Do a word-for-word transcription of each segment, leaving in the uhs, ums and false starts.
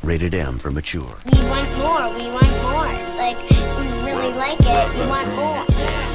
Rated M for mature. We want more. We want more. Like, we really like it. We want more.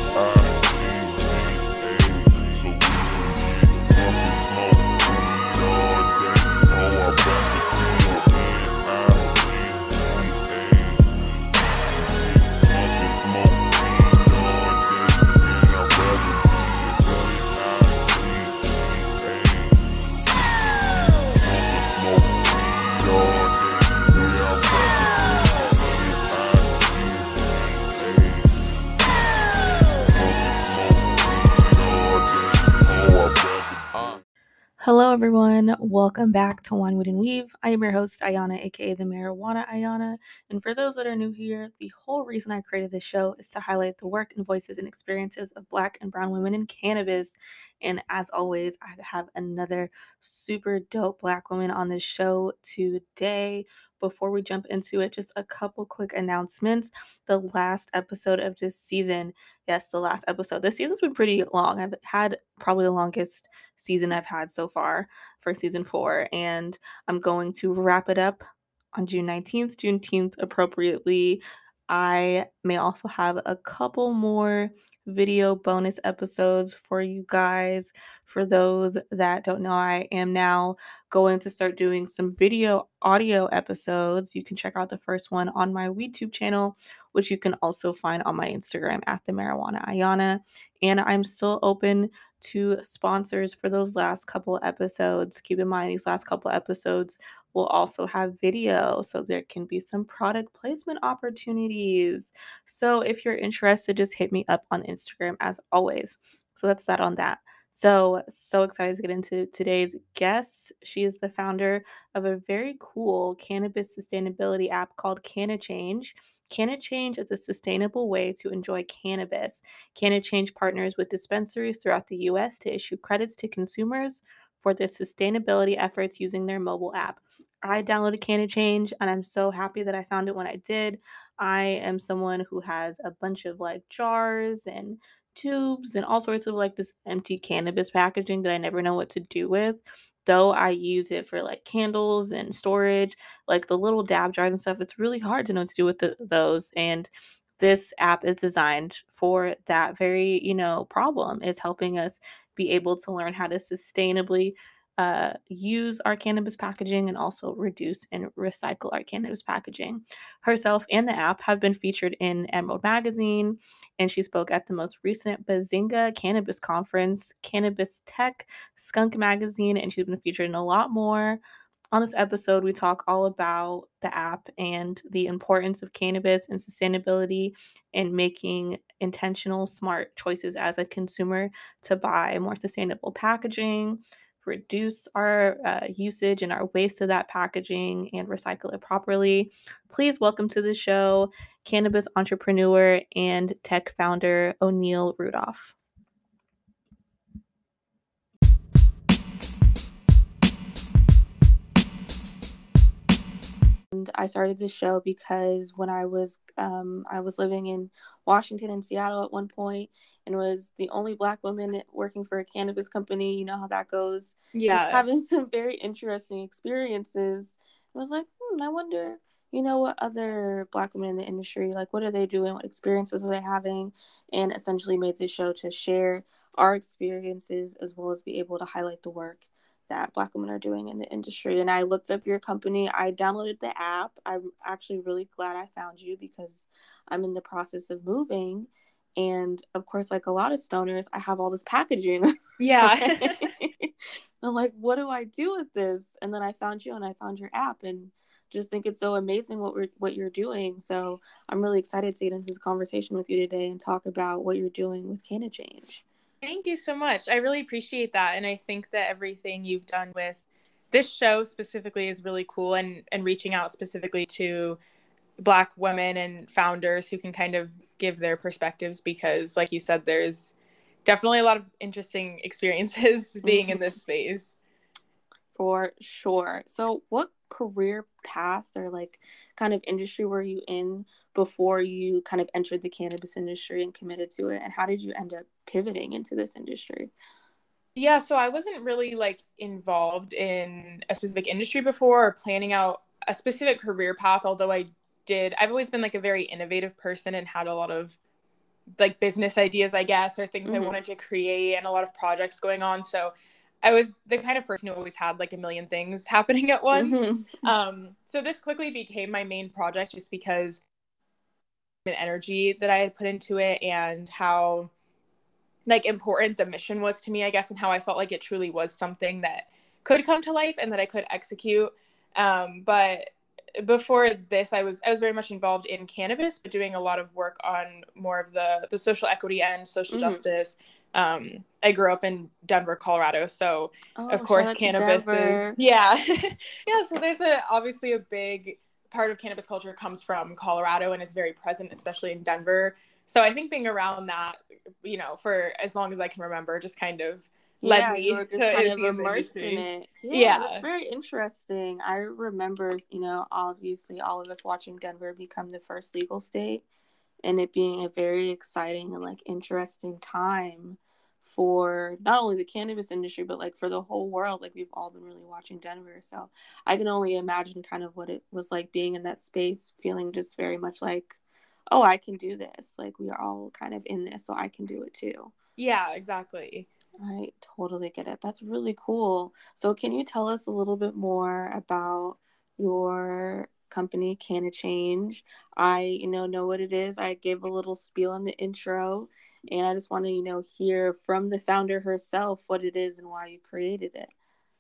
Hello everyone, welcome back to Wine, Wood, and Weave. I am your host, Ayana, aka the Marijuana Ayana. And for those that are new here, the whole reason I created this show is to highlight the work and voices and experiences of Black and Brown women in cannabis. And as always, I have another super dope Black woman on this show today. Before we jump into it, just a couple quick announcements. The last episode of this season, yes, the last episode. This season's been pretty long. I've had probably the longest season I've had so far for season four, and I'm going to wrap it up on June nineteenth, Juneteenth appropriately. I may also have a couple more video bonus episodes for you guys. For those that don't know, I am now going to start doing some video audio episodes. You can check out the first one on my YouTube channel, which you can also find on my Instagram at the Marijuana Ayana. And I'm still open to sponsors for those last couple episodes. Keep in mind, these last couple episodes will also have video, so there can be some product placement opportunities. So if you're interested, just hit me up on Instagram as always. So that's that on that. So, so excited to get into today's guest. She is the founder of a very cool cannabis sustainability app called CannaChange. CannaChange is a sustainable way to enjoy cannabis. CannaChange partners with dispensaries throughout the U S to issue credits to consumers for their sustainability efforts using their mobile app. I downloaded CannaChange and I'm so happy that I found it when I did. I am someone who has a bunch of like jars and tubes and all sorts of like this empty cannabis packaging that I never know what to do with. Though I use it for like candles and storage, like the little dab jars and stuff, it's really hard to know what to do with the, those. And this app is designed for that very, you know, problem. It's helping us be able to learn how to sustainably uh, use our cannabis packaging and also reduce and recycle our cannabis packaging. Herself and the app have been featured in Emerald Magazine, and she spoke at the most recent Bazinga Cannabis Conference, Cannabis Tech, Skunk Magazine, and she's been featured in a lot more. On this episode, we talk all about the app and the importance of cannabis and sustainability and making intentional, smart choices as a consumer to buy more sustainable packaging, reduce our uh, usage and our waste of that packaging, and recycle it properly. Please welcome to the show cannabis entrepreneur and tech founder O'Neill Rudolph. And I started this show because when I was um, I was living in Washington and Seattle at one point, and was the only Black woman working for a cannabis company. You know how that goes. Yeah. Having some very interesting experiences. I was like, hmm, I wonder, you know, what other Black women in the industry, like, what are they doing? What experiences are they having? And essentially made this show to share our experiences as well as be able to highlight the work that Black women are doing in the industry. And I looked up your company. I downloaded the app. I'm actually really glad I found you because I'm in the process of moving. And of course, like a lot of stoners, I have all this packaging. Yeah. I'm like, what do I do with this? And then I found you and I found your app and just think it's so amazing what we're what you're doing. So I'm really excited to get into this conversation with you today and talk about what you're doing with CannaChange. Thank you so much. I really appreciate that. And I think that everything you've done with this show specifically is really cool, and, and reaching out specifically to Black women and founders who can kind of give their perspectives, because like you said, there's definitely a lot of interesting experiences being mm-hmm. in this space. For sure. So what career path or like kind of industry were you in before you kind of entered the cannabis industry and committed to it? And how did you end up pivoting into this industry? Yeah, so I wasn't really like involved in a specific industry before or planning out a specific career path, although I did, I've always been like a very innovative person and had a lot of like business ideas, I guess, or things mm-hmm. I wanted to create and a lot of projects going on. So I was the kind of person who always had like a million things happening at once. Mm-hmm. Um, so this quickly became my main project just because the energy that I had put into it and how like important the mission was to me, I guess, and how I felt like it truly was something that could come to life and that I could execute. Um, but before this, I was I was very much involved in cannabis, but doing a lot of work on more of the the social equity and social mm-hmm. justice. Um, I grew up in Denver, Colorado, so oh, of course cannabis is yeah, yeah. So there's a obviously a big part of cannabis culture comes from Colorado and is very present, especially in Denver. So I think being around that, you know, for as long as I can remember, just kind of led yeah, me you were just to kind of immersed in it. Yeah, yeah, that's very interesting. I remember, you know, obviously all of us watching Denver become the first legal state, and it being a very exciting and like interesting time for not only the cannabis industry, but like for the whole world. Like we've all been really watching Denver. So I can only imagine kind of what it was like being in that space, feeling just very much like, oh, I can do this. Like we are all kind of in this, so I can do it too. Yeah, exactly. I totally get it. That's really cool. So can you tell us a little bit more about your company, Canna Change? I, you know, know what it is. I gave a little spiel in the intro, and I just want to, you know, hear from the founder herself what it is and why you created it.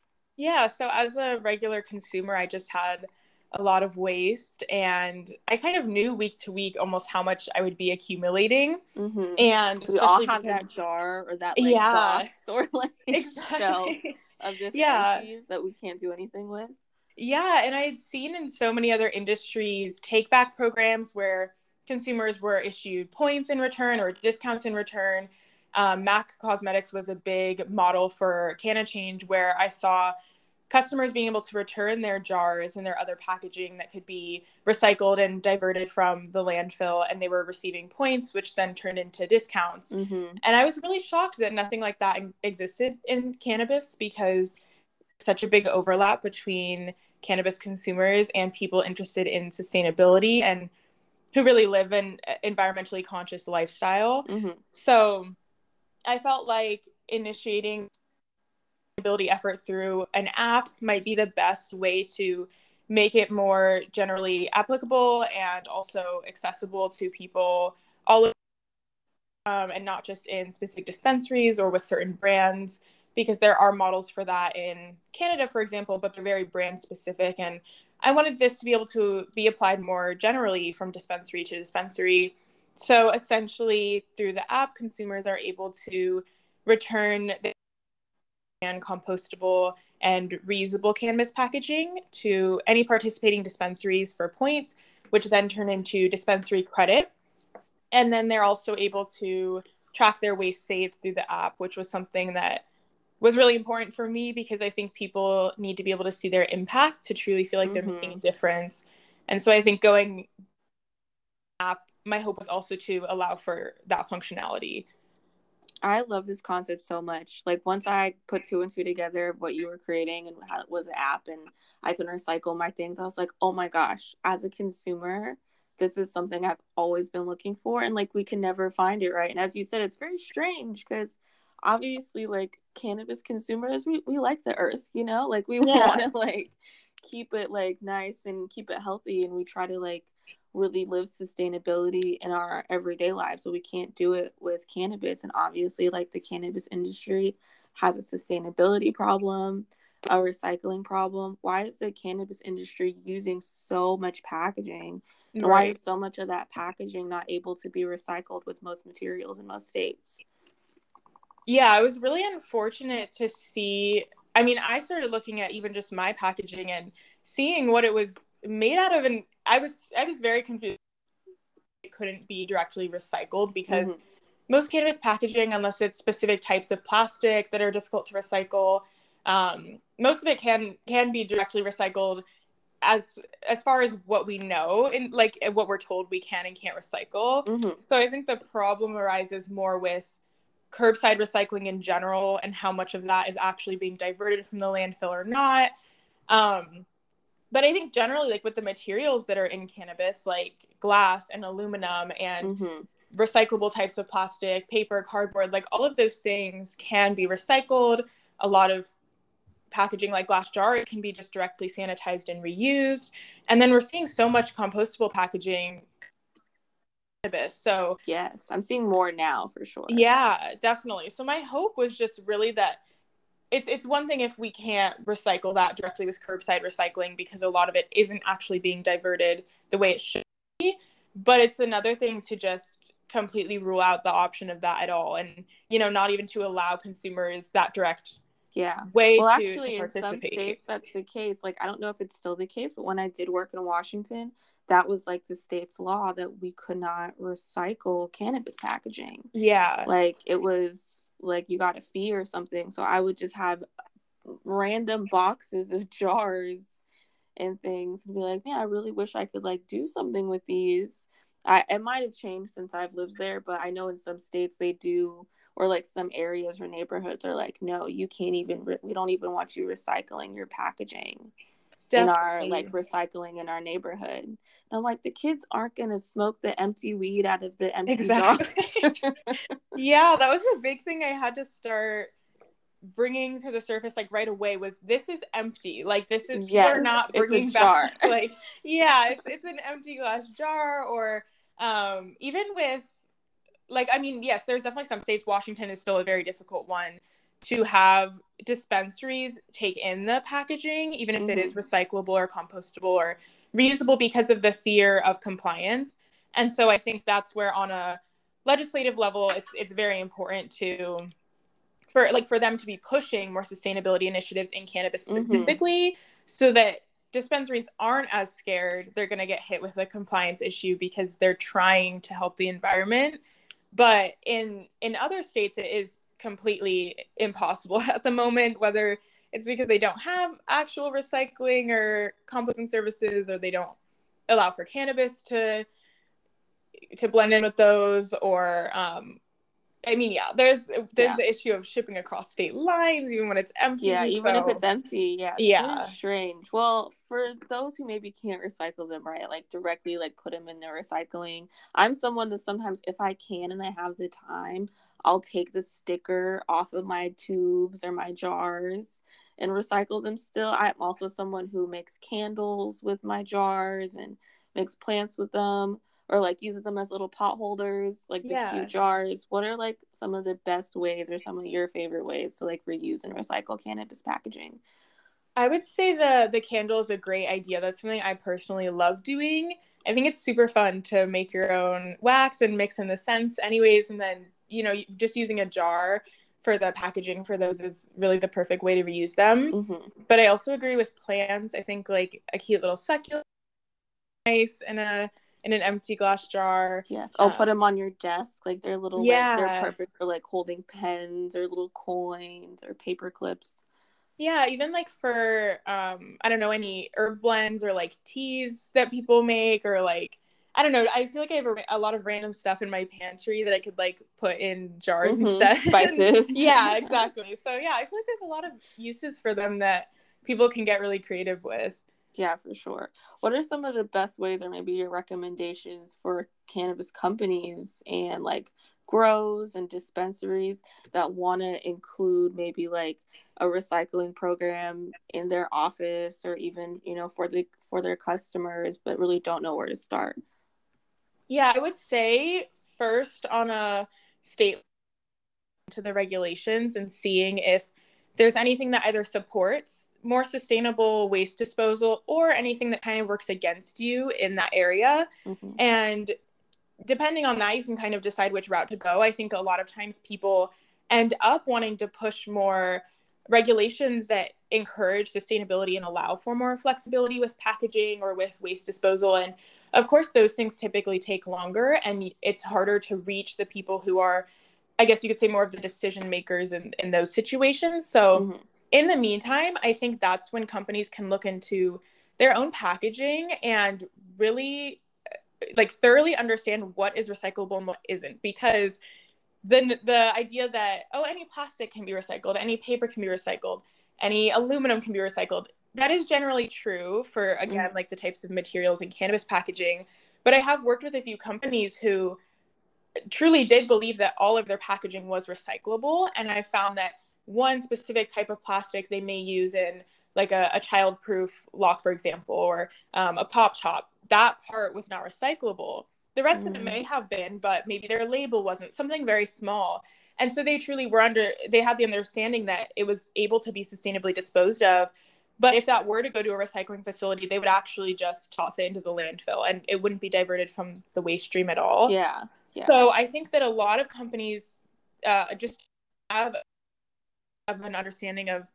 Yeah, so as a regular consumer, I just had a lot of waste, and I kind of knew week to week almost how much I would be accumulating. Mm-hmm. And we all have because, that jar or that like yeah, box or like exactly. shelf of just yeah. empties that we can't do anything with. Yeah, and I had seen in so many other industries take back programs where consumers were issued points in return or discounts in return. Um, MAC Cosmetics was a big model for Canna Change, where I saw customers being able to return their jars and their other packaging that could be recycled and diverted from the landfill, and they were receiving points, which then turned into discounts. Mm-hmm. And I was really shocked that nothing like that existed in cannabis, because such a big overlap between cannabis consumers and people interested in sustainability and who really live an environmentally conscious lifestyle. Mm-hmm. So I felt like initiating sustainability effort through an app might be the best way to make it more generally applicable and also accessible to people all over, um, and not just in specific dispensaries or with certain brands, because there are models for that in Canada, for example, but they're very brand specific. And I wanted this to be able to be applied more generally from dispensary to dispensary. So essentially, through the app, consumers are able to return the and compostable and reusable cannabis packaging to any participating dispensaries for points, which then turn into dispensary credit. And then they're also able to track their waste saved through the app, which was something that was really important for me, because I think people need to be able to see their impact to truly feel like mm-hmm. they're making a difference. And so I think going app, my hope was also to allow for that functionality. I love this concept so much. Like once I put two and two together of what you were creating and how it was an app and I can recycle my things, I was like, oh my gosh, as a consumer, this is something I've always been looking for. And like, we can never find it, right? And as you said, it's very strange because obviously like cannabis consumers, we, we like the earth, you know, like we yeah. want to like keep it like nice and keep it healthy. And we try to like really live sustainability in our everyday lives, so we can't do it with cannabis. And obviously like the cannabis industry has a sustainability problem, a recycling problem. Why is the cannabis industry using so much packaging, and right. why is so much of that packaging not able to be recycled with most materials in most states? Yeah, it was really unfortunate to see. I mean, I started looking at even just my packaging and seeing what it was made out of, and I was I was very confused. It couldn't be directly recycled because mm-hmm. most cannabis packaging, unless it's specific types of plastic that are difficult to recycle, um, most of it can can be directly recycled as as far as what we know and like what we're told we can and can't recycle. Mm-hmm. So I think the problem arises more with curbside recycling in general and how much of that is actually being diverted from the landfill or not. Um, but I think generally, like with the materials that are in cannabis, like glass and aluminum and Mm-hmm. recyclable types of plastic, paper, cardboard, like all of those things can be recycled. A lot of packaging like glass jar, it can be just directly sanitized and reused. And then we're seeing so much compostable packaging cannabis. So yes, I'm seeing more now for sure. Yeah, definitely. So my hope was just really that it's it's one thing if we can't recycle that directly with curbside recycling, because a lot of it isn't actually being diverted the way it should be. But it's another thing to just completely rule out the option of that at all, and you know, not even to allow consumers that direct yeah way well to, actually to in some participate. states that's the case. Like, I don't know if it's still the case, but when I did work in Washington, that was like the state's law that we could not recycle cannabis packaging. Yeah. Like, it was like you got a fee or something. So I would just have random boxes of jars and things and be like, man, I really wish I could like do something with these. I, it might have changed since I've lived there, but I know in some states they do, or like some areas or neighborhoods are like, no, you can't even, re- we don't even want you recycling your packaging Definitely. in our like recycling in our neighborhood. And I'm like, the kids aren't going to smoke the empty weed out of the empty exactly. jar. Yeah, that was a big thing I had to start bringing to the surface like right away, was this is empty. Like, this is, yes, people are not bringing back jar. like, yeah, it's it's an empty glass jar. Or um even with like, I mean, yes, there's definitely some states, Washington is still a very difficult one, to have dispensaries take in the packaging, even if mm-hmm. it is recyclable or compostable or reusable, because of the fear of compliance. And so I think that's where, on a legislative level, it's it's very important to for like for them to be pushing more sustainability initiatives in cannabis specifically, mm-hmm. so that dispensaries aren't as scared they're going to get hit with a compliance issue because they're trying to help the environment. But in in other states, it is completely impossible at the moment, whether it's because they don't have actual recycling or composting services, or they don't allow for cannabis to to blend in with those, or um I mean, yeah, there's there's yeah. the issue of shipping across state lines, even when it's empty. Yeah, even so. if it's empty, yeah, it's yeah. very strange. Well, for those who maybe can't recycle them, right, like directly, like put them in their recycling. I'm someone that sometimes, if I can and I have the time, I'll take the sticker off of my tubes or my jars and recycle them still. I'm also someone who makes candles with my jars and makes plants with them, or like uses them as little pot holders, like the yeah. cute jars. What are like some of the best ways, or some of your favorite ways to like reuse and recycle cannabis packaging? I would say the the candle is a great idea. That's something I personally love doing. I think it's super fun to make your own wax and mix in the scents anyways. And then, you know, just using a jar for the packaging for those is really the perfect way to reuse them. Mm-hmm. But I also agree with plants. I think like a cute little succulent, nice, and a in an empty glass jar. Yes. I'll um, put them on your desk. Like, they're little, yeah. like, they're perfect for like holding pens or little coins or paper clips. Yeah. Even like for, um, I don't know, any herb blends or like teas that people make, or like, I don't know. I feel like I have a, a lot of random stuff in my pantry that I could like put in jars mm-hmm. instead. Spices. Yeah, exactly. So yeah, I feel like there's a lot of uses for them that people can get really creative with. Yeah, for sure. What are some of the best ways, or maybe your recommendations for cannabis companies and like grows and dispensaries that want to include maybe like a recycling program in their office, or even, you know, for the for their customers, but really don't know where to start? Yeah, I would say first on a state to the regulations and seeing if there's anything that either supports more sustainable waste disposal or anything that kind of works against you in that area. Mm-hmm. And depending on that, you can kind of decide which route to go. I think a lot of times people end up wanting to push more regulations that encourage sustainability and allow for more flexibility with packaging or with waste disposal. And of course, those things typically take longer, and it's harder to reach the people who are, I guess you could say, more of the decision makers in, in those situations. So mm-hmm. in the meantime, I think that's when companies can look into their own packaging and really like thoroughly understand what is recyclable and what isn't. Because then the idea that, oh, any plastic can be recycled, any paper can be recycled, any aluminum can be recycled, that is generally true for, again, mm-hmm. like the types of materials in cannabis packaging. But I have worked with a few companies who truly did believe that all of their packaging was recyclable. And I found that one specific type of plastic they may use in like a, a child-proof lock, for example, or um, a pop top, that part was not recyclable. The rest mm. of it may have been, but maybe their label wasn't, something very small. And so they truly were under, they had the understanding that it was able to be sustainably disposed of. But if that were to go to a recycling facility, they would actually just toss it into the landfill and it wouldn't be diverted from the waste stream at all. Yeah. yeah. So I think that a lot of companies uh, just have, have an understanding of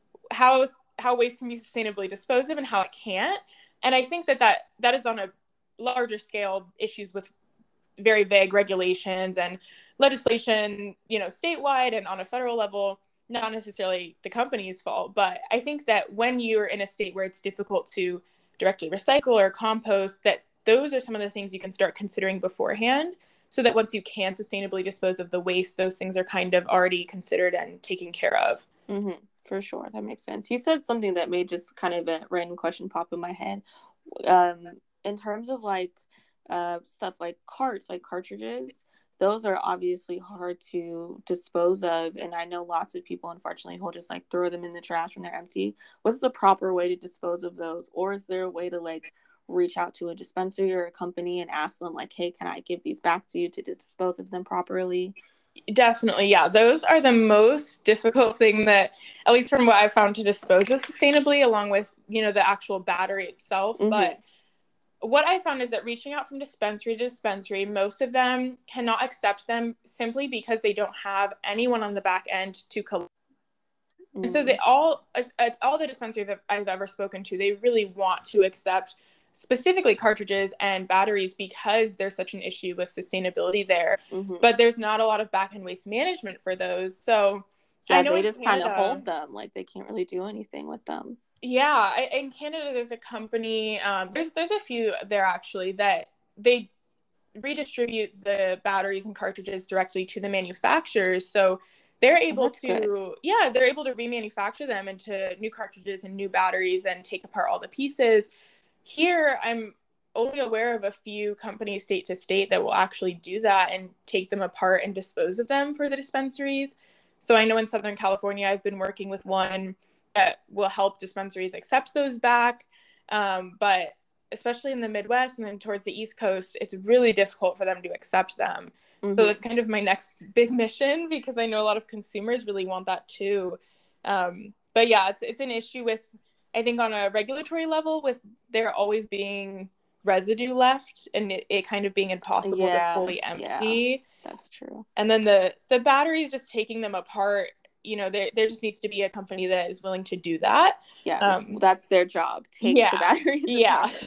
how how waste can be sustainably disposed of and how it can't. And I think that that, that is on a larger scale issues with very vague regulations and legislation, you know, statewide and on a federal level, not necessarily the company's fault. But I think that when you're in a state where it's difficult to directly recycle or compost, that those are some of the things you can start considering beforehand, so that once you can sustainably dispose of the waste, those things are kind of already considered and taken care of. Mm-hmm. For sure. That makes sense. You said something that made just kind of a random question pop in my head. Um, in terms of like uh, stuff like carts, like cartridges, those are obviously hard to dispose of. And I know lots of people, unfortunately, will just like throw them in the trash when they're empty. What's the proper way to dispose of those? Or is there a way to like reach out to a dispensary or a company and ask them like, hey, can I give these back to you to dispose of them properly? Definitely. Yeah. Those are the most difficult thing that, at least from what I've found, to dispose of sustainably, along with, you know, the actual battery itself. Mm-hmm. But what I found is that reaching out from dispensary to dispensary, most of them cannot accept them simply because they don't have anyone on the back end to collect. Mm-hmm. And so they all, all the dispensaries that I've ever spoken to, they really want to accept specifically cartridges and batteries because there's such an issue with sustainability there. Mm-hmm. But there's not a lot of back-end waste management for those. So yeah, I know they just kind of hold them, like they can't really do anything with them. Yeah, I, in Canada, there's a company, um, there's there's a few there actually that they redistribute the batteries and cartridges directly to the manufacturers. So they're able oh, to, good. yeah, they're able to remanufacture them into new cartridges and new batteries and take apart all the pieces. Here, I'm only aware of a few companies state to state that will actually do that and take them apart and dispose of them for the dispensaries. So I know in Southern California, I've been working with one that will help dispensaries accept those back. Um, but especially in the Midwest and then towards the East Coast, it's really difficult for them to accept them. Mm-hmm. So that's kind of my next big mission, because I know a lot of consumers really want that too. Um, but yeah, it's it's an issue with, I think on a regulatory level, with there always being residue left and it, it kind of being impossible yeah, to fully empty. Yeah, that's true. And then the, the batteries, just taking them apart, you know, there there just needs to be a company that is willing to do that. Yeah, um, that's their job. Take yeah, the batteries yeah. apart.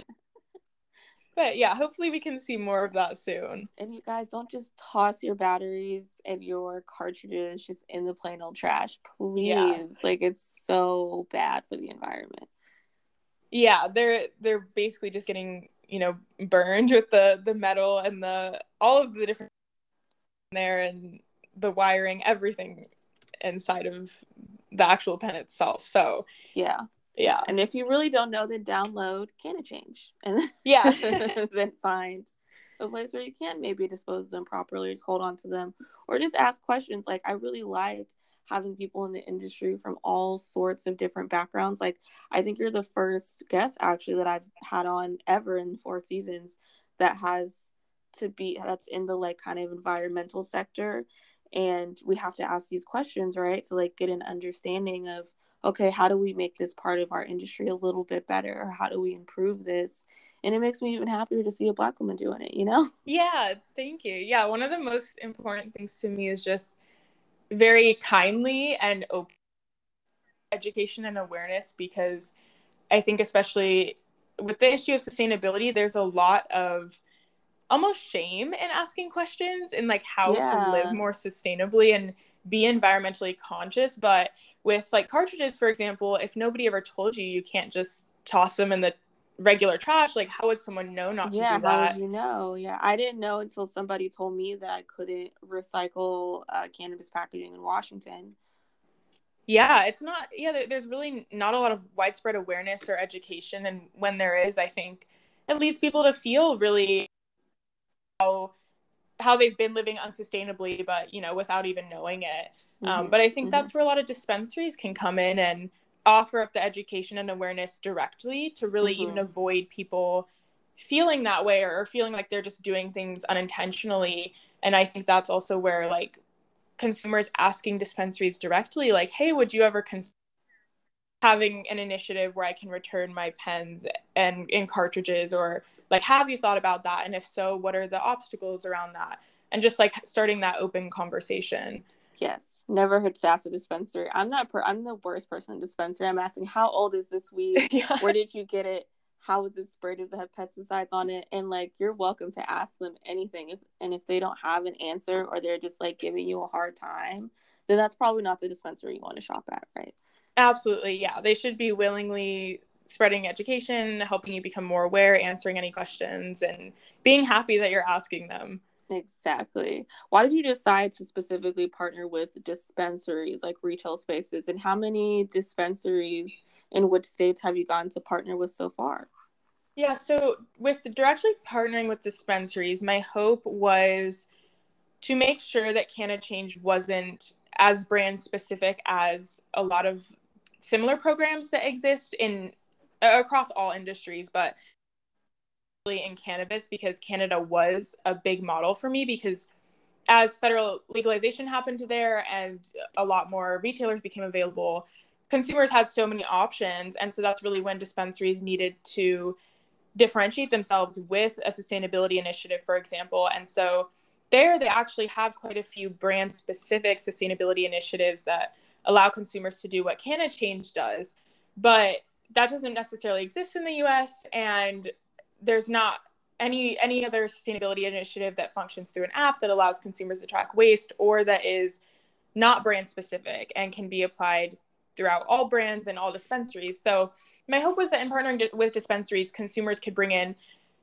But yeah, hopefully we can see more of that soon. And you guys, don't just toss your batteries and your cartridges just in the plain old trash, please. Yeah. Like, it's so bad for the environment. Yeah, they're they're basically just getting, you know, burned with the the metal and the all of the different there and the wiring, everything inside of the actual pen itself. So yeah. Yeah. And if you really don't know, then download Can of Change. And yeah. then find a place where you can maybe dispose of them properly, just hold on to them, or just ask questions. Like, I really like having people in the industry from all sorts of different backgrounds. Like, I think you're the first guest actually that I've had on ever in four seasons that has to be, that's in the like kind of environmental sector. And we have to ask these questions, right? To like get an understanding of, okay, how do we make this part of our industry a little bit better? Or how do we improve this? And it makes me even happier to see a Black woman doing it, you know? Yeah, thank you. Yeah, one of the most important things to me is just very kindly and open education and awareness, because I think especially with the issue of sustainability, there's a lot of almost shame in asking questions and like how yeah. to live more sustainably and be environmentally conscious. But with like cartridges, for example, if nobody ever told you you can't just toss them in the regular trash, like how would someone know not to yeah, do that? How would you know? Yeah, I didn't know until somebody told me that I couldn't recycle uh, cannabis packaging in Washington. Yeah, it's not, yeah, there, there's really not a lot of widespread awareness or education. And when there is, I think it leads people to feel really how, how they've been living unsustainably, but, you know, without even knowing it. Mm-hmm. Um, but I think mm-hmm. that's where a lot of dispensaries can come in and offer up the education and awareness directly to really mm-hmm. even avoid people feeling that way or feeling like they're just doing things unintentionally. And I think that's also where, like, consumers asking dispensaries directly, like, hey, would you ever consider having an initiative where I can return my pens and in cartridges, or like, have you thought about that? And if so, what are the obstacles around that? And just like starting that open conversation. Yes, never hurts to ask a dispensary. I'm not. Per- I'm the worst person in dispensary. I'm asking, how old is this weed? Yeah. Where did you get it? How was it sprayed? Does it have pesticides on it? And like, you're welcome to ask them anything. If and if they don't have an answer, or they're just like giving you a hard time, then that's probably not the dispensary you want to shop at, right? Absolutely, yeah. They should be willingly spreading education, helping you become more aware, answering any questions, and being happy that you're asking them. Exactly. Why did you decide to specifically partner with dispensaries, like retail spaces? And how many dispensaries in which states have you gotten to partner with so far? Yeah, so with directly partnering with dispensaries, my hope was to make sure that Canna Change wasn't as brand specific as a lot of similar programs that exist in uh, across all industries, but in cannabis, because Canada was a big model for me, because as federal legalization happened there and a lot more retailers became available, consumers had so many options. And so that's really when dispensaries needed to differentiate themselves with a sustainability initiative, for example. And so there they actually have quite a few brand specific sustainability initiatives that allow consumers to do what Canna Change does. But that doesn't necessarily exist in the U S, and there's not any any other sustainability initiative that functions through an app that allows consumers to track waste, or that is not brand specific and can be applied throughout all brands and all dispensaries. So my hope was that in partnering with dispensaries, consumers could bring in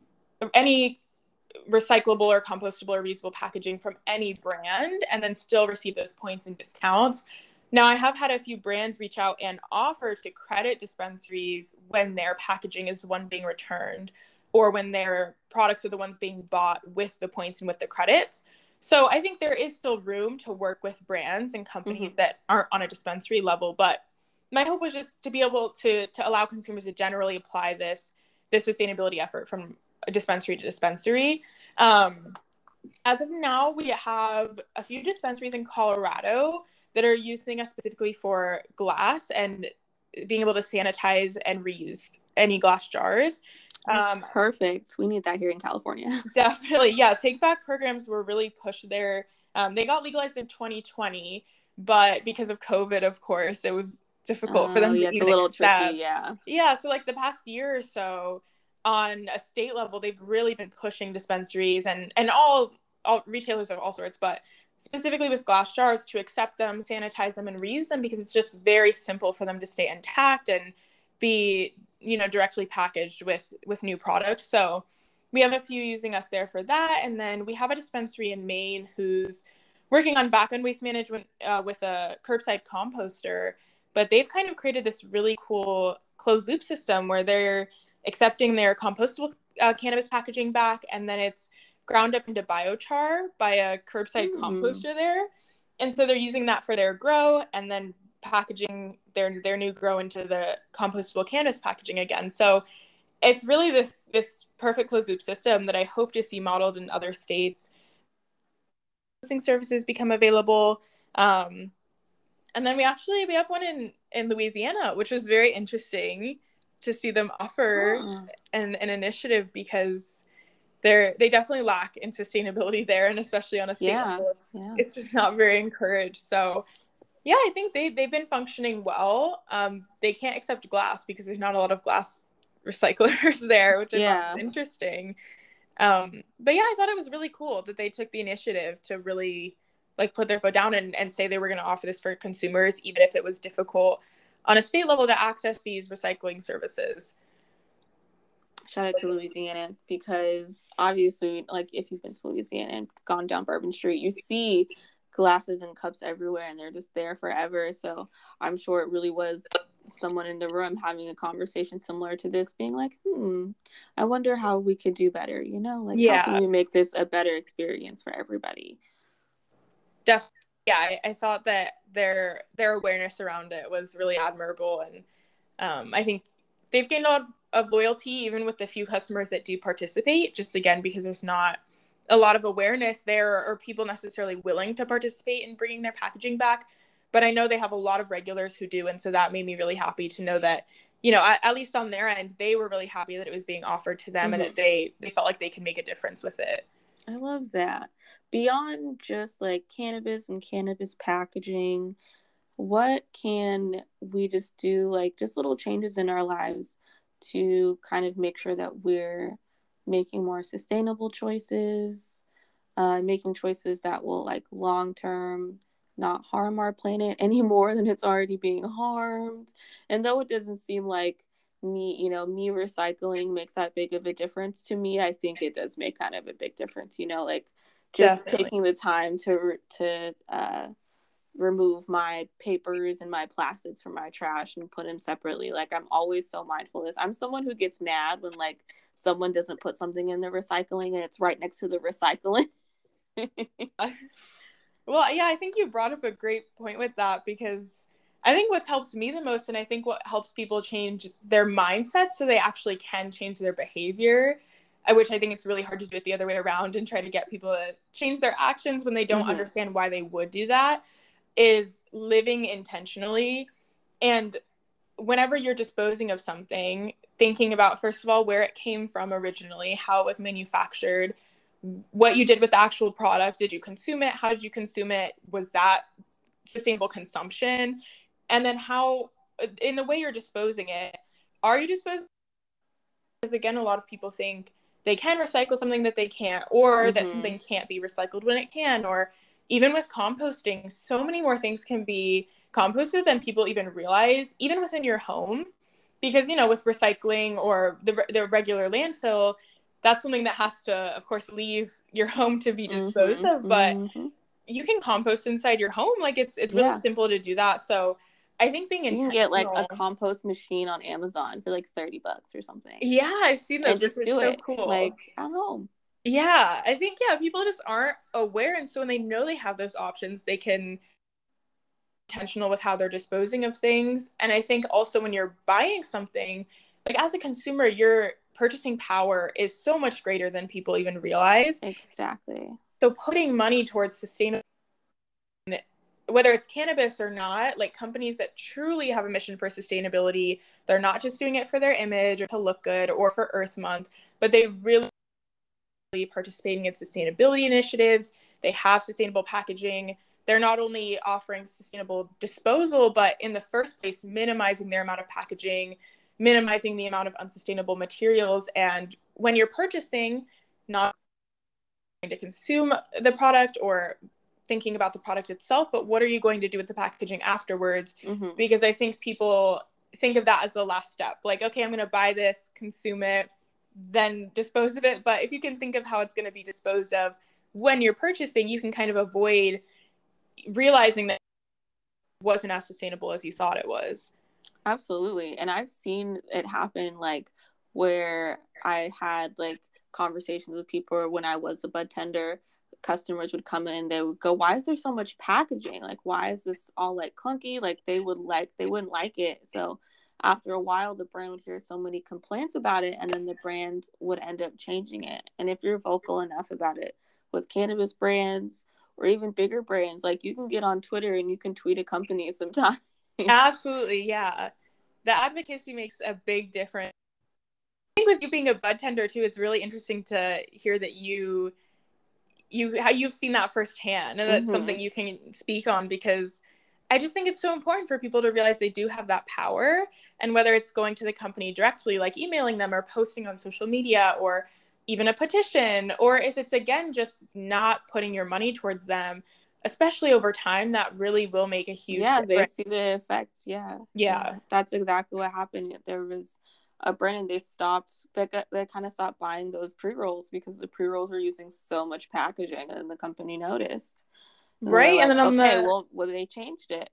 any recyclable or compostable or reusable packaging from any brand and then still receive those points and discounts. Now, I have had a few brands reach out and offer to credit dispensaries when their packaging is the one being returned, or when their products are the ones being bought with the points and with the credits. So I think there is still room to work with brands and companies mm-hmm. that aren't on a dispensary level. But my hope was just to be able to to allow consumers to generally apply this this sustainability effort from a dispensary to dispensary. Um, as of now, we have a few dispensaries in Colorado that are using us specifically for glass and being able to sanitize and reuse any glass jars. That's um, perfect. We need that here in California. Definitely. Yeah. Take back programs were really pushed there. Um, they got legalized in twenty twenty, but because of COVID, of course, it was difficult uh, for them to yeah, even it's a little accept. Tricky, yeah. Yeah. So like the past year or so on a state level, they've really been pushing dispensaries and, and all, all retailers of all sorts, but specifically with glass jars, to accept them, sanitize them, and reuse them, because it's just very simple for them to stay intact and be, you know, directly packaged with, with new products. So we have a few using us there for that. And then we have a dispensary in Maine who's working on back-end waste management uh, with a curbside composter, but they've kind of created this really cool closed loop system where they're accepting their compostable uh, cannabis packaging back, and then it's ground up into biochar by a curbside mm. composter there. And so they're using that for their grow, and then packaging their their new grow into the compostable cannabis packaging again. So it's really this this perfect closed loop system that I hope to see modeled in other states. Hosting services become available. Um, and then we actually, we have one in, in Louisiana, which was very interesting to see them offer oh. an, an initiative, because they're, they definitely lack in sustainability there. And especially on a state yeah. level, it's, yeah. it's just not very encouraged. So yeah, I think they, they've been functioning well. Um, they can't accept glass because there's not a lot of glass recyclers there, which I yeah. thought was interesting. Um, but yeah, I thought it was really cool that they took the initiative to really like put their foot down and, and say they were going to offer this for consumers, even if it was difficult on a state level to access these recycling services. Shout out to Louisiana, because obviously, like, if you've been to Louisiana and gone down Bourbon Street, you see glasses and cups everywhere, and they're just there forever. So I'm sure it really was someone in the room having a conversation similar to this, being like, hmm, I wonder how we could do better, you know, like Yeah. how can we make this a better experience for everybody? Definitely. Yeah, I, I thought that their their awareness around it was really admirable, and um, I think they've gained a lot of, of loyalty even with the few customers that do participate, just again because there's not a lot of awareness there or people necessarily willing to participate in bringing their packaging back. But I know they have a lot of regulars who do, and so that made me really happy to know that, you know, at, at least on their end, they were really happy that it was being offered to them, mm-hmm. and that they they felt like they could make a difference with it. I love that. Beyond just like cannabis and cannabis packaging, what can we just do, like just little changes in our lives to kind of make sure that we're making more sustainable choices, uh, making choices that will like long term not harm our planet any more than it's already being harmed? And though it doesn't seem like me, you know, me recycling makes that big of a difference to me, I think it does make kind of a big difference, you know, like just Definitely. taking the time to to uh, remove my papers and my plastics from my trash and put them separately. Like I'm always so mindful of this. I'm someone who gets mad when like someone doesn't put something in the recycling and it's right next to the recycling. Well, yeah, I think you brought up a great point with that, because I think what's helped me the most, and I think what helps people change their mindset so they actually can change their behavior, which I think it's really hard to do it the other way around and try to get people to change their actions when they don't mm-hmm. understand why they would do that, is living intentionally. And whenever you're disposing of something, thinking about, first of all, where it came from originally, how it was manufactured, what you did with the actual product. Did you consume it? How did you consume it? Was that sustainable consumption? And then how, in the way you're disposing it, are you disposing? Because again, a lot of people think they can recycle something that they can't, or mm-hmm. that something can't be recycled when it can, or even with composting, so many more things can be composted than people even realize, even within your home. Because, you know, with recycling or the the regular landfill, that's something that has to, of course, leave your home to be disposed mm-hmm. of. But mm-hmm. you can compost inside your home. Like it's it's really yeah. simple to do that. So I think being intentional. You can get like a compost machine on Amazon for like thirty bucks or something. Yeah, I've seen those. And just do so it cool. like at home. Yeah, I think, yeah, people just aren't aware. And so when they know they have those options, they can be intentional with how they're disposing of things. And I think also when you're buying something, like as a consumer, your purchasing power is so much greater than people even realize. Exactly. So putting money towards sustainable, whether it's cannabis or not, like companies that truly have a mission for sustainability, they're not just doing it for their image or to look good or for Earth Month, but they really participating in sustainability initiatives. They have sustainable packaging. They're not only offering sustainable disposal, but in the first place, minimizing their amount of packaging, minimizing the amount of unsustainable materials. And when you're purchasing, not going to consume the product or thinking about the product itself, but what are you going to do with the packaging afterwards? Mm-hmm. Because I think people think of that as the last step. Like, okay, I'm going to buy this, consume it, then dispose of it. But if you can think of how it's going to be disposed of when you're purchasing, you can kind of avoid realizing that it wasn't as sustainable as you thought it was. Absolutely. And I've seen it happen, like where I had like conversations with people when I was a bud tender. Customers would come in and they would go, why is there so much packaging? Like, why is this all like clunky? Like they would like, they wouldn't like it. So after a while, the brand would hear so many complaints about it, and then the brand would end up changing it. And if you're vocal enough about it with cannabis brands or even bigger brands, like you can get on Twitter and you can tweet a company sometimes. Absolutely, yeah. The advocacy makes a big difference. I think with you being a bud tender too, it's really interesting to hear that you you how you've seen that firsthand, and that's mm-hmm. something you can speak on, because I just think it's so important for people to realize they do have that power. And whether it's going to the company directly, like emailing them or posting on social media, or even a petition, or if it's, again, just not putting your money towards them, especially over time, that really will make a huge yeah, difference. They see the effects. Yeah. Yeah. Yeah. That's exactly what happened. There was a brand and they stopped, they, got, they kind of stopped buying those pre-rolls because the pre-rolls were using so much packaging, and the company noticed. And they're Right. And like, then on okay, the well, well, they changed it.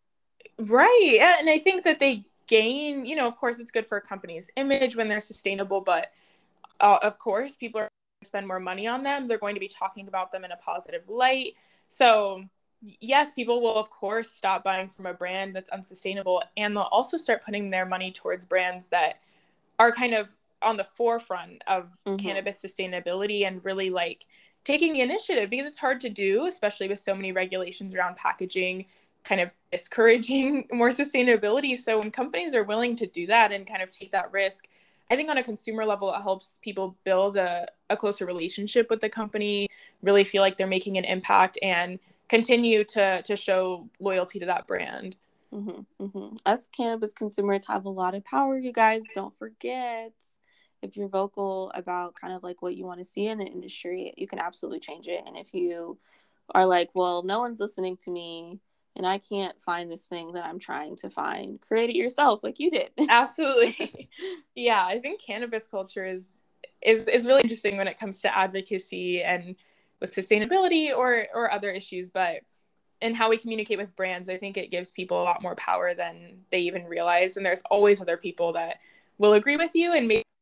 right. Yeah, and I think that they gain, you know, of course it's good for a company's image when they're sustainable, but uh, of course people are going to spend more money on them. They're going to be talking about them in a positive light. So yes, people will of course stop buying from a brand that's unsustainable, and they'll also start putting their money towards brands that are kind of on the forefront of Mhm. cannabis sustainability and really like taking the initiative, because it's hard to do, especially with so many regulations around packaging kind of discouraging more sustainability. So when companies are willing to do that and kind of take that risk, I think on a consumer level, it helps people build a, a closer relationship with the company, really feel like they're making an impact, and continue to to show loyalty to that brand. Mm-hmm, mm-hmm. Us cannabis consumers have a lot of power, you guys. Don't forget, if you're vocal about kind of like what you want to see in the industry, you can absolutely change it. And if you are like, well, no one's listening to me and I can't find this thing that I'm trying to find, create it yourself like you did. Absolutely. Yeah, I think cannabis culture is is is really interesting when it comes to advocacy and with sustainability or or other issues, but and how we communicate with brands, I think it gives people a lot more power than they even realize. And there's always other people that will agree with you and maybe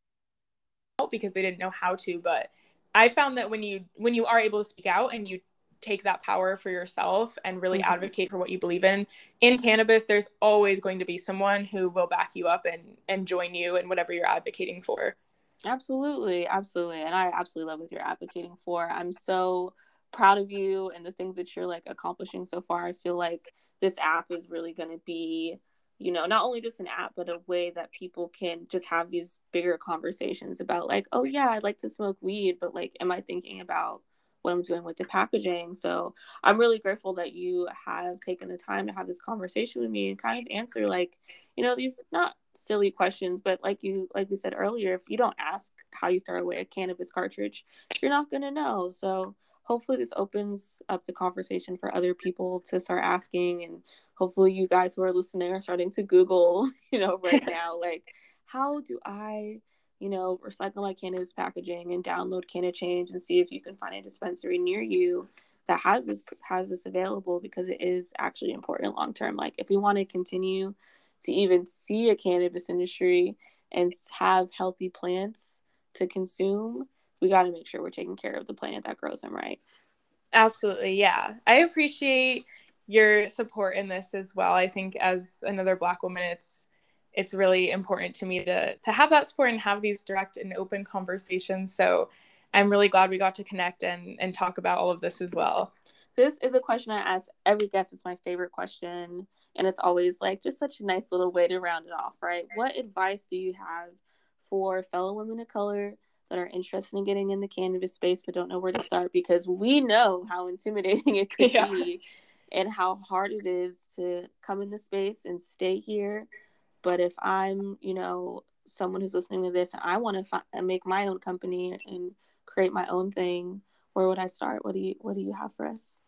not because they didn't know how to. But I found that when you when you are able to speak out and you take that power for yourself and really Mm-hmm. advocate for what you believe in in cannabis, there's always going to be someone who will back you up and and join you in whatever you're advocating for. Absolutely, absolutely. And I absolutely love what you're advocating for. I'm so proud of you and the things that you're like accomplishing so far. I feel like this app is really going to be, you know, not only just an app, but a way that people can just have these bigger conversations about like, oh yeah, I'd like to smoke weed, but like, am I thinking about what I'm doing with the packaging? So I'm really grateful that you have taken the time to have this conversation with me and kind of answer like, you know, these not silly questions, but like you like we said earlier, if you don't ask how you throw away a cannabis cartridge, you're not going to know. So hopefully this opens up the conversation for other people to start asking, and hopefully you guys who are listening are starting to Google, you know, right now, like, how do I, you know, recycle my cannabis packaging, and download CannaChange and see if you can find a dispensary near you that has this has this available, because it is actually important long term. Like if we want to continue to even see a cannabis industry and have healthy plants to consume, we got to make sure we're taking care of the planet that grows them, right? Absolutely. Yeah. I appreciate your support in this as well. I think as another Black woman, it's it's really important to me to to have that support and have these direct and open conversations. So I'm really glad we got to connect and and talk about all of this as well. This is a question I ask every guest. It's my favorite question. And it's always like just such a nice little way to round it off, right? What advice do you have for fellow women of color that are interested in getting in the cannabis space but don't know where to start? Because we know how intimidating it could Yeah. be and how hard it is to come in the space and stay here. But if I'm, you know, someone who's listening to this and I want to fi- make my own company and create my own thing, where would I start? What do you What do you have for us?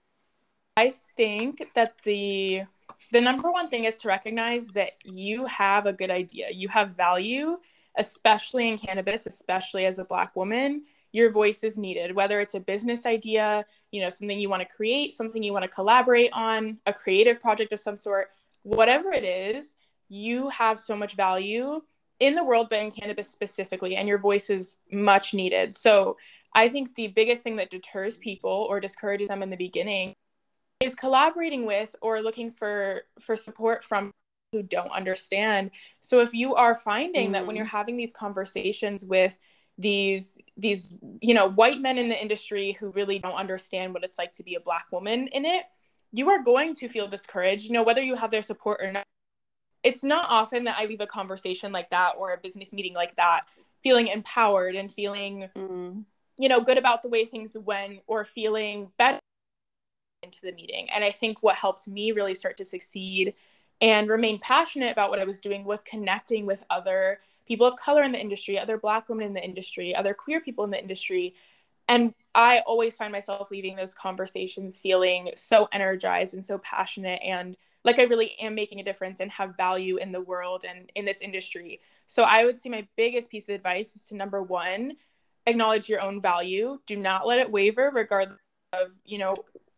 I think that the the number one thing is to recognize that you have a good idea. You have value, especially in cannabis, especially as a Black woman. Your voice is needed, whether it's a business idea, you know, something you want to create, something you want to collaborate on, a creative project of some sort, whatever it is, you have so much value in the world, but in cannabis specifically, and your voice is much needed. So I think the biggest thing that deters people or discourages them in the beginning is collaborating with or looking for for support from who don't understand. So if you are finding mm. that when you're having these conversations with these these you know white men in the industry who really don't understand what it's like to be a Black woman in it, you are going to feel discouraged, you know, whether you have their support or not. It's not often that I leave a conversation like that or a business meeting like that feeling empowered and feeling mm. you know good about the way things went, or feeling better into the meeting. And I think what helped me really start to succeed and remain passionate about what I was doing was connecting with other people of color in the industry, other Black women in the industry, other queer people in the industry. And I always find myself leaving those conversations feeling so energized and so passionate, and like I really am making a difference and have value in the world and in this industry. So I would say my biggest piece of advice is to, number one, acknowledge your own value. Do not let it waver regardless of, you know,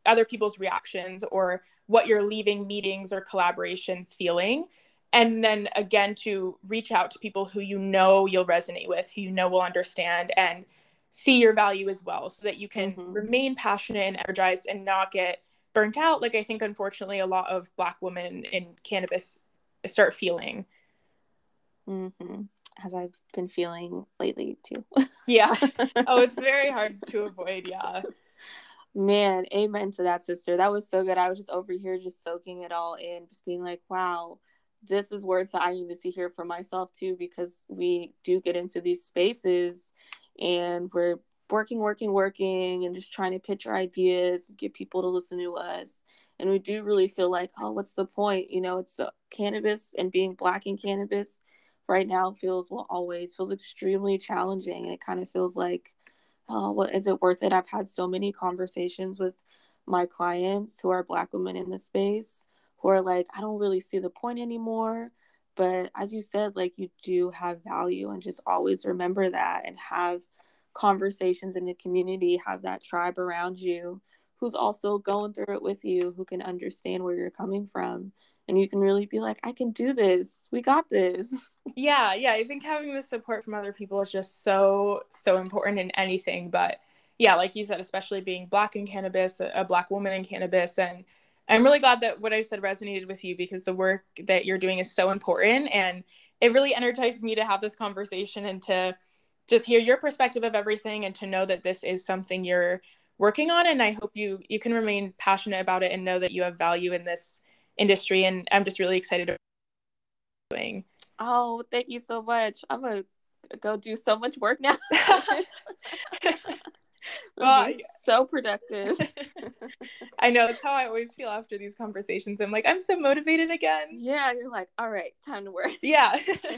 other people's reactions or what you're leaving meetings or collaborations feeling. And then again, to reach out to people who you know you'll resonate with, who you know will understand and see your value as well, so that you can Mm-hmm. remain passionate and energized and not get burnt out. Like I think, unfortunately, a lot of Black women in cannabis start feeling. Mm-hmm. As I've been feeling lately too. Yeah. Oh, it's very hard to avoid. Yeah. Man, amen to that, sister. That was so good. I was just over here just soaking it all in, just being like, wow, this is words that I need to hear for myself too, because we do get into these spaces and we're working, working, working, and just trying to pitch our ideas, get people to listen to us. And we do really feel like, oh, what's the point? You know, it's uh, cannabis, and being Black in cannabis right now feels, well, always feels extremely challenging. And it kind of feels like, oh, what is it worth it? I've had so many conversations with my clients who are Black women in the space who are like, I don't really see the point anymore. But as you said, like, you do have value, and just always remember that, and have conversations in the community, have that tribe around you who's also going through it with you, who can understand where you're coming from. And you can really be like, I can do this. We got this. Yeah, yeah. I think having the support from other people is just so, so important in anything. But yeah, like you said, especially being Black in cannabis, a, a Black woman in cannabis. And I'm really glad that what I said resonated with you, because the work that you're doing is so important. And it really energized me to have this conversation and to just hear your perspective of everything, and to know that this is something you're working on. And I hope you you can remain passionate about it and know that you have value in this industry. And I'm just really excited about doing. Oh, thank you so much. I'm going to go do so much work now. Well, be so productive. I know, it's how I always feel after these conversations. I'm like, I'm so motivated again. Yeah, you're like, all right, time to work. Yeah.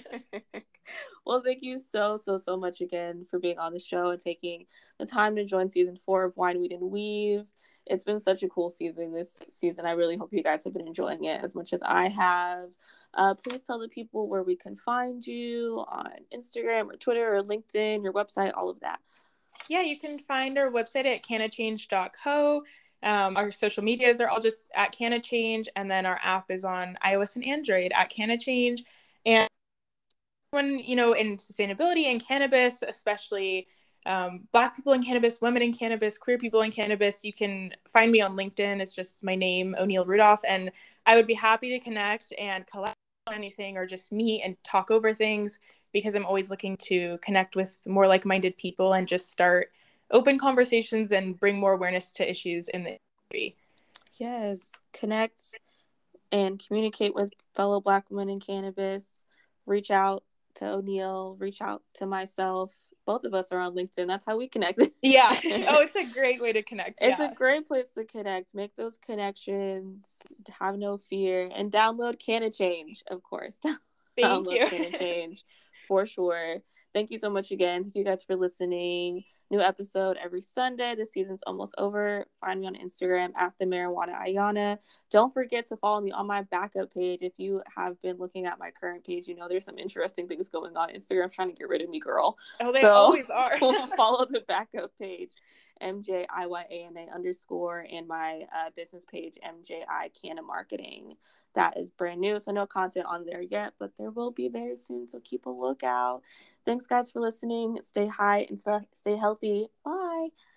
Well, thank you so, so, so much again for being on the show and taking the time to join season four of Wine, Weed, and Weave. It's been such a cool season this season. I really hope you guys have been enjoying it as much as I have. Uh, please tell the people where we can find you on Instagram or Twitter or LinkedIn, your website, all of that. Yeah, you can find our website at canna change dot co. Um, our social medias are all just at Canna Change, and then our app is on iOS and Android at Canna Change. And when, you know, in sustainability and cannabis, especially um, Black people in cannabis, women in cannabis, queer people in cannabis, you can find me on LinkedIn. It's just my name, O'Neill Rudolph, and I would be happy to connect and collab on anything, or just meet and talk over things, because I'm always looking to connect with more like-minded people and just start open conversations and bring more awareness to issues in the industry. Yes, connect and communicate with fellow Black women in cannabis. Reach out to O'Neill, reach out to myself. Both of us are on LinkedIn. That's how we connect. Yeah. Oh, it's a great way to connect. It's yeah. a great place to connect. Make those connections. Have no fear. And download Canna Change, of course. Thank download you. Canna Change for sure. Thank you so much again. Thank you guys for listening. New episode every Sunday. The season's almost over. Find me on Instagram at the Marijuana Ayana. Don't forget to follow me on my backup page. If you have been looking at my current page, you know there's some interesting things going on. Instagram's trying to get rid of me, girl. Oh, they so, always are. Follow the backup page, M J I Y A N A underscore, and my uh, business page, M J I Canna Marketing. That is brand new, so no content on there yet, but there will be very soon, so keep a lookout. Thanks, guys, for listening. Stay high and stay, stay healthy. Bye.